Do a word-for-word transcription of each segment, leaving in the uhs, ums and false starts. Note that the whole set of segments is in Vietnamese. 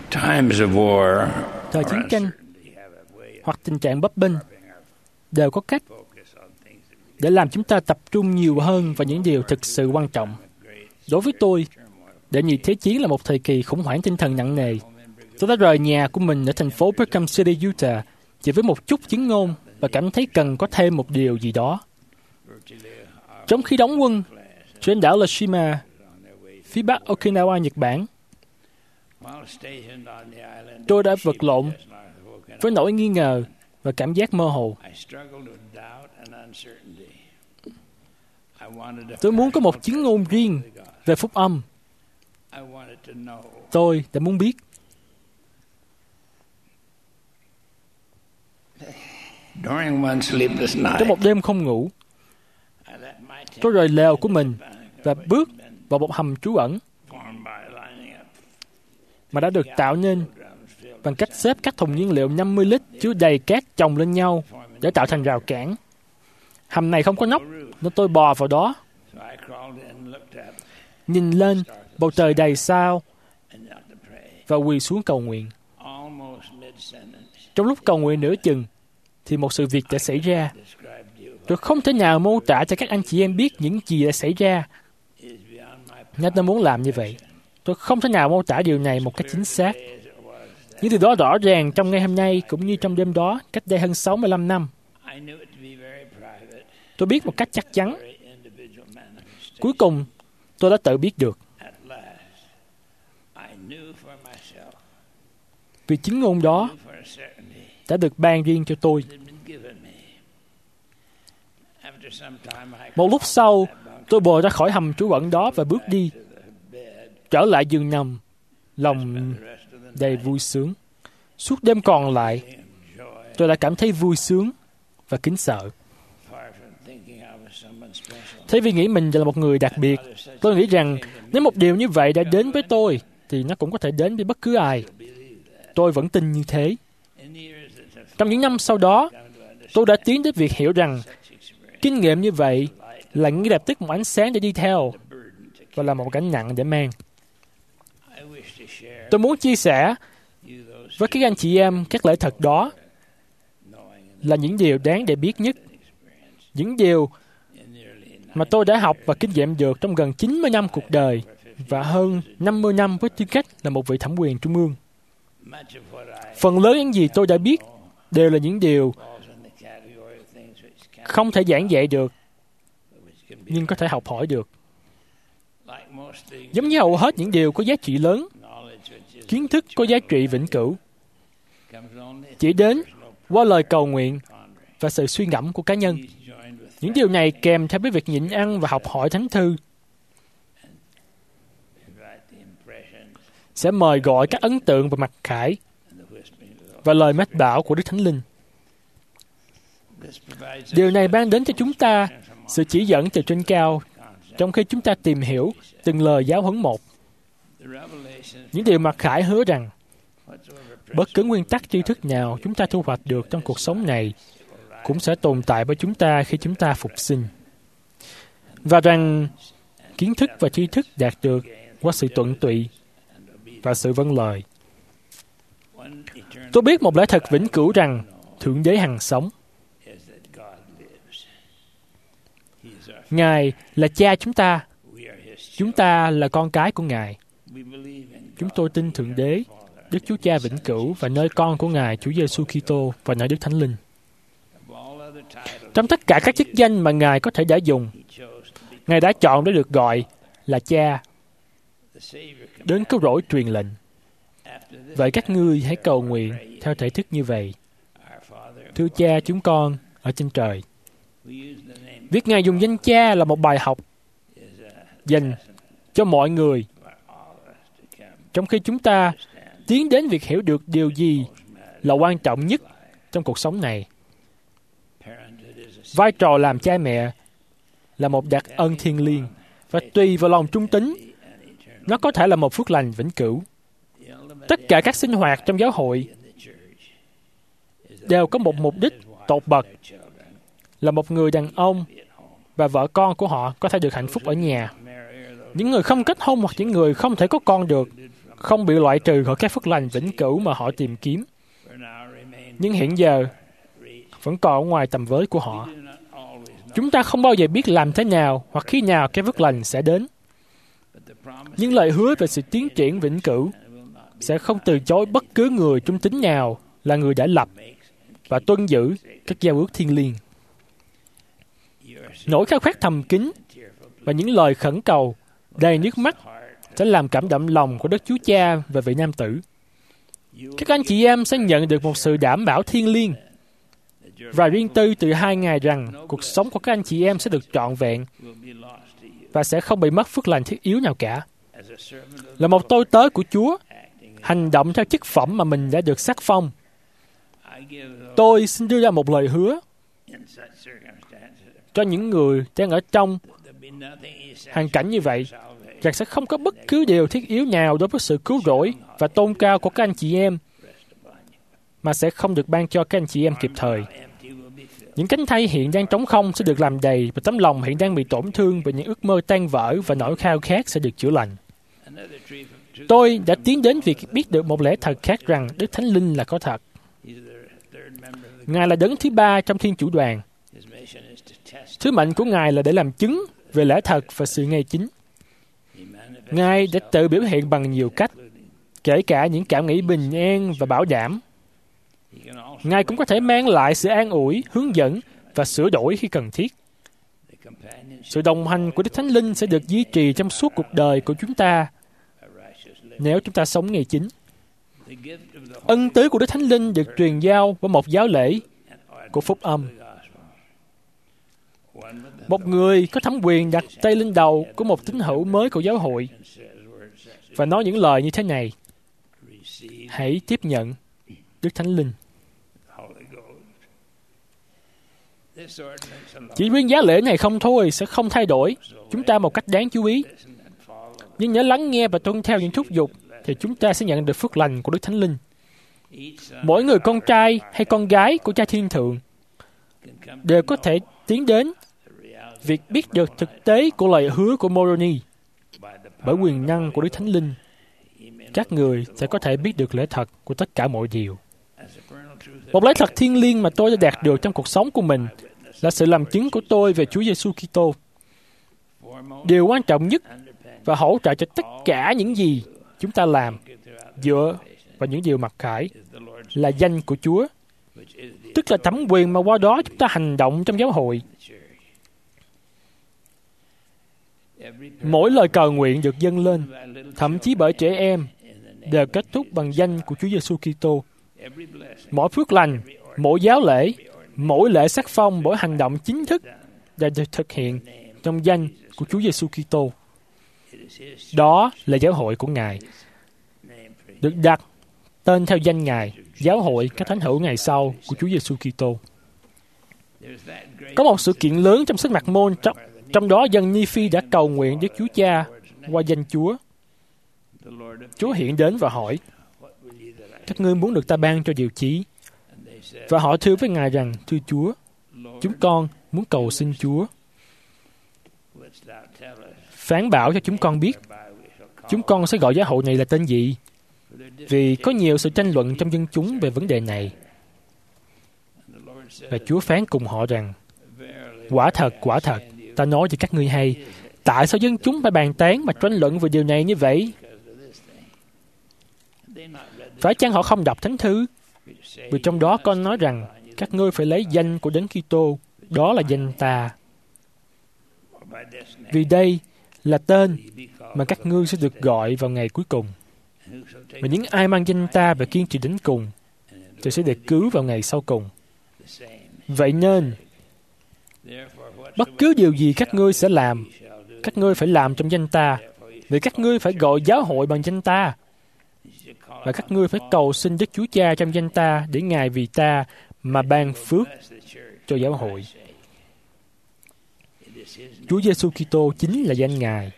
Times of war Thời chiến tranh hoặc tình trạng bấp bênh đều có cách để làm chúng ta tập trung nhiều hơn vào những điều thực sự quan trọng. Đối với tôi, đệ nhị thế chiến là một thời kỳ khủng hoảng tinh thần nặng nề. Tôi đã rời nhà của mình ở thành phố Peckham City, Utah, chỉ với một chút chứng ngôn và cảm thấy cần có thêm một điều gì đó. Trong khi đóng quân trên đảo Lashima, phía bắc Okinawa, Nhật Bản, tôi đã vật lộn với nỗi nghi ngờ và cảm giác mơ hồ. Tôi muốn có một chứng ngôn riêng về phúc âm. Tôi đã muốn biết. Trong một đêm không ngủ, tôi rời lều của mình và bước vào một hầm trú ẩn mà đã được tạo nên bằng cách xếp các thùng nhiên liệu năm mươi lít chứa đầy cát chồng lên nhau để tạo thành rào cản. Hầm này không có nóc nên tôi bò vào đó, nhìn lên bầu trời đầy sao và quỳ xuống cầu nguyện. Trong lúc cầu nguyện nửa chừng thì một sự việc đã xảy ra. Tôi không thể nào mô tả cho các anh chị em biết những gì đã xảy ra, nên tôi muốn làm như vậy. Tôi không thể nào mô tả điều này một cách chính xác. Những điều đó rõ ràng trong ngày hôm nay cũng như trong đêm đó cách đây hơn sáu mươi lăm năm. Tôi biết một cách chắc chắn. Cuối cùng, tôi đã tự biết được. Vì chứng ngôn đó đã được ban riêng cho tôi. Một lúc sau, tôi bò ra khỏi hầm trú ẩn đó và bước đi, trở lại giường nằm, lòng đầy vui sướng. Suốt đêm còn lại, tôi đã cảm thấy vui sướng và kính sợ. Thay vì nghĩ mình là một người đặc biệt, tôi nghĩ rằng nếu một điều như vậy đã đến với tôi, thì nó cũng có thể đến với bất cứ ai. Tôi vẫn tin như thế. Trong những năm sau đó, tôi đã tiến đến việc hiểu rằng kinh nghiệm như vậy là ngay lập tức một ánh sáng để đi theo và là một gánh nặng để mang. Tôi muốn chia sẻ với các anh chị em các lẽ thật đó là những điều đáng để biết nhất. Những điều mà tôi đã học và kinh nghiệm được trong gần chín mươi năm cuộc đời và hơn năm mươi năm với tư cách là một vị thẩm quyền trung ương. Phần lớn những gì tôi đã biết đều là những điều không thể giảng dạy được, nhưng có thể học hỏi được. Giống như hầu hết những điều có giá trị lớn, kiến thức có giá trị vĩnh cửu chỉ đến qua lời cầu nguyện và sự suy ngẫm của cá nhân. Những điều này kèm theo với việc nhịn ăn và học hỏi thánh thư sẽ mời gọi các ấn tượng và mặc khải và lời mách bảo của Đức Thánh Linh. Điều này ban đến cho chúng ta sự chỉ dẫn từ trên cao trong khi chúng ta tìm hiểu từng lời giáo huấn một. Những điều mặc khải hứa rằng bất cứ nguyên tắc tri thức nào chúng ta thu hoạch được trong cuộc sống này cũng sẽ tồn tại với chúng ta khi chúng ta phục sinh. Và rằng kiến thức và tri thức đạt được qua sự tuận tụy và sự vâng lời. Tôi biết một lẽ thật vĩnh cửu rằng Thượng Đế hằng sống. Ngài là cha chúng ta. Chúng ta là con cái của Ngài. Chúng tôi tin Thượng Đế, Đức Chúa Cha vĩnh cửu và nơi con của Ngài, Chúa Giêsu Kitô và nơi Đức Thánh Linh. Trong tất cả các chức danh mà Ngài có thể đã dùng, Ngài đã chọn để được gọi là Cha. Đến cứu rỗi truyền lệnh. Vậy các ngươi hãy cầu nguyện theo thể thức như vậy. Thưa Cha chúng con ở trên trời. Việc Ngài dùng danh Cha là một bài học dành cho mọi người. Trong khi chúng ta tiến đến việc hiểu được điều gì là quan trọng nhất trong cuộc sống này. Vai trò làm cha mẹ là một đặc ân thiêng liêng và tùy vào lòng trung tín, nó có thể là một phước lành vĩnh cửu. Tất cả các sinh hoạt trong giáo hội đều có một mục đích tột bậc là một người đàn ông và vợ con của họ có thể được hạnh phúc ở nhà. Những người không kết hôn hoặc những người không thể có con được không bị loại trừ khỏi các phước lành vĩnh cửu mà họ tìm kiếm, nhưng hiện giờ vẫn còn ở ngoài tầm với của họ. Chúng ta không bao giờ biết làm thế nào hoặc khi nào cái phước lành sẽ đến. Nhưng lời hứa về sự tiến triển vĩnh cửu sẽ không từ chối bất cứ người trung tín nào là người đã lập và tuân giữ các giao ước thiêng liêng. Nỗi khao khát thầm kín và những lời khẩn cầu đầy nước mắt sẽ làm cảm động lòng của Đức Chúa Cha về vị nam tử. Các anh chị em sẽ nhận được một sự đảm bảo thiêng liêng và riêng tư từ hai Ngài rằng cuộc sống của các anh chị em sẽ được trọn vẹn và sẽ không bị mất phước lành thiết yếu nào cả. Là một tôi tớ của Chúa, hành động theo chức phẩm mà mình đã được sắc phong, tôi xin đưa ra một lời hứa cho những người đang ở trong hoàn cảnh như vậy, rằng sẽ không có bất cứ điều thiết yếu nào đối với sự cứu rỗi và tôn cao của các anh chị em mà sẽ không được ban cho các anh chị em kịp thời. Những cánh tay hiện đang trống không sẽ được làm đầy và tấm lòng hiện đang bị tổn thương bởi những ước mơ tan vỡ và nỗi khao khát sẽ được chữa lành. Tôi đã tiến đến việc biết được một lẽ thật khác rằng Đức Thánh Linh là có thật. Ngài là đấng thứ ba trong Thiên Chủ đoàn. Sứ mệnh của Ngài là để làm chứng về lẽ thật và sự ngay chính. Ngài đã tự biểu hiện bằng nhiều cách, kể cả những cảm nghĩ bình an và bảo đảm. Ngài cũng có thể mang lại sự an ủi, hướng dẫn và sửa đổi khi cần thiết. Sự đồng hành của Đức Thánh Linh sẽ được duy trì trong suốt cuộc đời của chúng ta nếu chúng ta sống ngay chính. Ân tứ của Đức Thánh Linh được truyền giao với một giáo lễ của phúc âm. Một người có thẩm quyền đặt tay lên đầu của một tín hữu mới của giáo hội và nói những lời như thế này: hãy tiếp nhận Đức Thánh Linh. Chỉ riêng giá lễ này không thôi sẽ không thay đổi chúng ta một cách đáng chú ý. Nhưng nhớ lắng nghe và tuân theo những thúc giục thì chúng ta sẽ nhận được phước lành của Đức Thánh Linh. Mỗi người con trai hay con gái của Cha Thiên Thượng đều có thể tiến đến việc biết được thực tế của lời hứa của Moroni. Bởi quyền năng của Đức Thánh Linh, các người sẽ có thể biết được lẽ thật của tất cả mọi điều. Một lẽ thật thiêng liêng mà tôi đã đạt được trong cuộc sống của mình là sự làm chứng của tôi về Chúa Giêsu Kitô. Điều quan trọng nhất và hỗ trợ cho tất cả những gì chúng ta làm dựa vào những điều mặc khải là danh của Chúa, tức là thẩm quyền mà qua đó chúng ta hành động trong giáo hội. Mỗi lời cầu nguyện được dâng lên, thậm chí bởi trẻ em, đều kết thúc bằng danh của Chúa Giêsu Kitô. Mỗi phước lành, mỗi giáo lễ, mỗi lễ sắc phong, mỗi hành động chính thức đều được thực hiện trong danh của Chúa Giêsu Kitô. Đó là giáo hội của Ngài, được đặt tên theo danh Ngài, giáo hội các thánh hữu ngày sau của Chúa Giêsu Kitô. Có một sự kiện lớn trong sách Mạc Môn, trong, trong đó dân Ni-phi đã cầu nguyện Đức Chúa Cha qua danh Chúa. Chúa hiện đến và hỏi: các ngươi muốn được ta ban cho điều chí? Và họ thưa với Ngài rằng: thưa Chúa, chúng con muốn cầu xin Chúa phán bảo cho chúng con biết chúng con sẽ gọi giáo hội này là tên gì, vì có nhiều sự tranh luận trong dân chúng về vấn đề này. Và Chúa phán cùng họ rằng: quả thật, quả thật, ta nói cho các ngươi hay, tại sao dân chúng phải bàn tán mà tranh luận về điều này như vậy? Phải chăng họ không đọc Thánh Thư? Vì trong đó con nói rằng các ngươi phải lấy danh của Đấng Kitô, đó là danh ta. Vì đây là tên mà các ngươi sẽ được gọi vào ngày cuối cùng. Và những ai mang danh ta và kiên trì đến cùng thì sẽ được cứu vào ngày sau cùng. Vậy nên, bất cứ điều gì các ngươi sẽ làm, các ngươi phải làm trong danh ta, vì các ngươi phải gọi giáo hội bằng danh ta. Và các ngươi phải cầu xin Đức Chúa Cha trong danh ta để Ngài vì ta mà ban phước cho giáo hội. Chúa Giêsu Kitô chính là danh Ngài.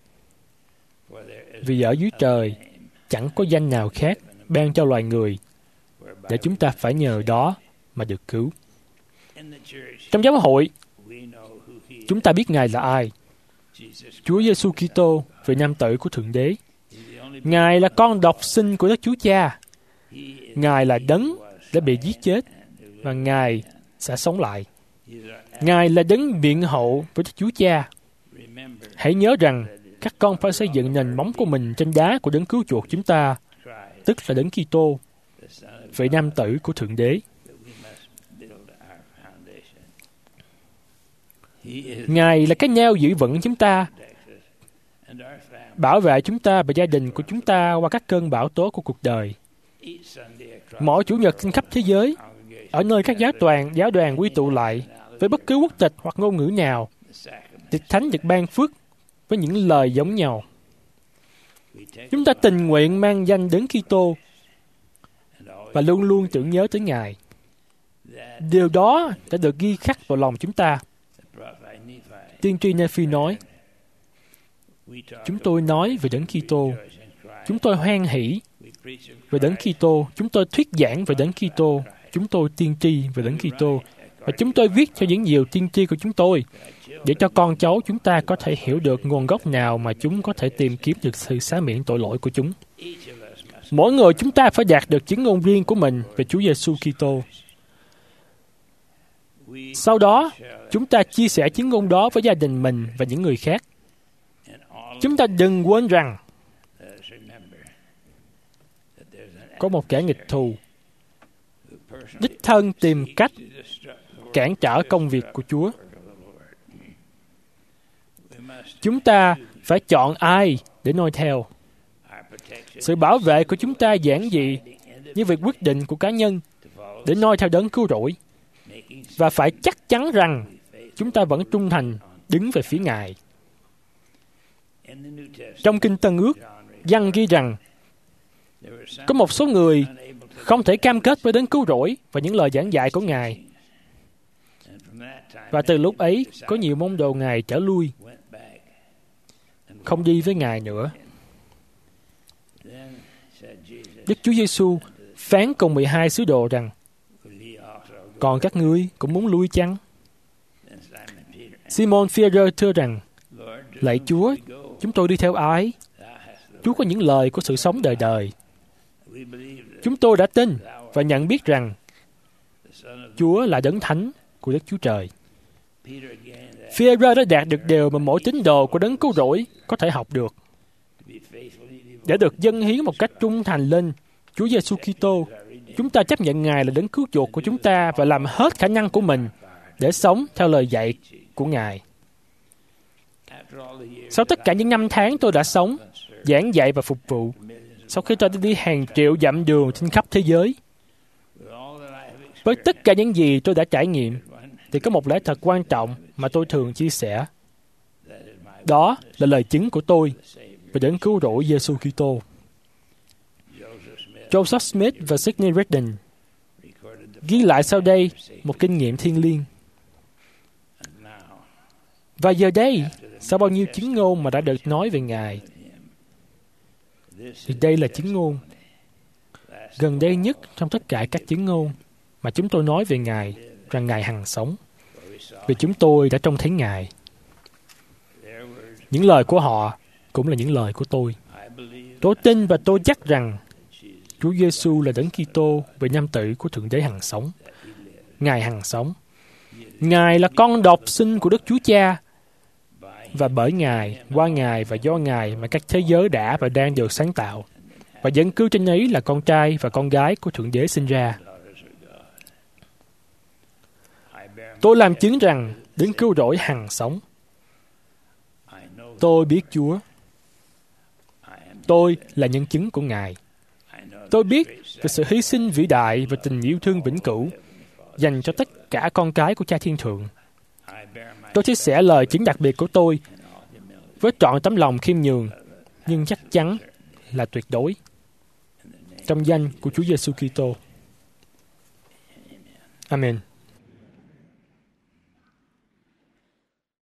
Vì ở dưới trời chẳng có danh nào khác ban cho loài người để chúng ta phải nhờ đó mà được cứu. Trong giáo hội, chúng ta biết Ngài là ai. Chúa Giêsu Kitô, vị nam tử của Thượng Đế. Ngài là con độc sinh của Đức Chúa Cha. Ngài là đấng đã bị giết chết, và Ngài sẽ sống lại. Ngài là đấng biện hộ với Đức Chúa Cha. Hãy nhớ rằng, các con phải xây dựng nền móng của mình trên đá của đấng cứu chuộc chúng ta, tức là đấng Kitô, vị nam tử của Thượng Đế. Ngài là cái neo giữ vững chúng ta, bảo vệ chúng ta và gia đình của chúng ta qua các cơn bão tố của cuộc đời. Mỗi Chủ nhật trên khắp thế giới, ở nơi các giáo đoàn, giáo đoàn quy tụ lại, với bất cứ quốc tịch hoặc ngôn ngữ nào, Tiệc Thánh được ban phước với những lời giống nhau. Chúng ta tình nguyện mang danh đấng Kitô và luôn luôn tưởng nhớ tới Ngài. Điều đó đã được ghi khắc vào lòng chúng ta. Tiên tri Nephi nói, chúng tôi nói về đấng Kitô, chúng tôi hoan hỷ về đấng Kitô, chúng tôi thuyết giảng về đấng Kitô, chúng tôi tiên tri về đấng Kitô, và chúng tôi viết cho những điều tiên tri của chúng tôi, để cho con cháu chúng ta có thể hiểu được nguồn gốc nào mà chúng có thể tìm kiếm được sự xá miễn tội lỗi của chúng. Mỗi người chúng ta phải đạt được chứng ngôn riêng của mình về Chúa Giêsu Kitô. Sau đó, chúng ta chia sẻ chứng ngôn đó với gia đình mình và những người khác. Chúng ta đừng quên rằng có một kẻ nghịch thù đích thân tìm cách cản trở công việc của Chúa. Chúng ta phải chọn ai để noi theo. Sự bảo vệ của chúng ta giản dị như việc quyết định của cá nhân để noi theo đấng cứu rỗi, và phải chắc chắn rằng chúng ta vẫn trung thành đứng về phía Ngài. Trong Kinh Tân Ước, Giăng ghi rằng có một số người không thể cam kết với đấng cứu rỗi và những lời giảng dạy của Ngài. Và từ lúc ấy, có nhiều môn đồ Ngài trở lui, không đi với Ngài nữa. Đức Chúa Giêsu phán cùng mười hai sứ đồ rằng, còn các ngươi cũng muốn lui chăng? Simon Phi-e-rơ thưa rằng, lạy Chúa, chúng tôi đi theo ai? Chúa có những lời của sự sống đời đời. Chúng tôi đã tin và nhận biết rằng Chúa là đấng thánh của Đức Chúa Trời. Phi-e-rơ đã đạt được điều mà mỗi tín đồ của đấng cứu rỗi có thể học được, để được dâng hiến một cách trung thành lên Chúa Giêsu Kitô. Chúng ta chấp nhận Ngài là đấng cứu chuộc của chúng ta và làm hết khả năng của mình để sống theo lời dạy của Ngài. Sau tất cả những năm tháng tôi đã sống, giảng dạy và phục vụ, sau khi tôi đã đi hàng triệu dặm đường trên khắp thế giới, với tất cả những gì tôi đã trải nghiệm, thì có một lẽ thật quan trọng mà tôi thường chia sẻ. Đó là lời chứng của tôi về đấng cứu rỗi Giêsu Kitô. Joseph Smith và Sidney Rigdon ghi lại sau đây một kinh nghiệm thiêng liêng. Và giờ đây, sau bao nhiêu chứng ngôn mà đã được nói về Ngài, thì đây là chứng ngôn gần đây nhất trong tất cả các chứng ngôn mà chúng tôi nói về Ngài, rằng Ngài hằng sống, vì chúng tôi đã trông thấy Ngài. Những lời của họ cũng là những lời của tôi. Tôi tin và tôi chắc rằng Chúa Giêsu là đấng Kitô, vị nam tử của Thượng Đế hằng sống. Ngài hằng sống. Ngài là con độc sinh của Đức Chúa Cha, và bởi Ngài, qua Ngài và do Ngài mà các thế giới đã và đang được sáng tạo, và dân cư trên ấy là con trai và con gái của Thượng Đế sinh ra. Tôi làm chứng rằng đấng cứu rỗi hằng sống. Tôi biết Chúa. Tôi là nhân chứng của Ngài. Tôi biết về sự hy sinh vĩ đại và tình yêu thương vĩnh cửu dành cho tất cả con cái của Cha Thiên Thượng. Tôi chia sẻ lời chứng đặc biệt của tôi với trọn tấm lòng khiêm nhường, nhưng chắc chắn là tuyệt đối, trong danh của Chúa Giêsu Kitô. Amen.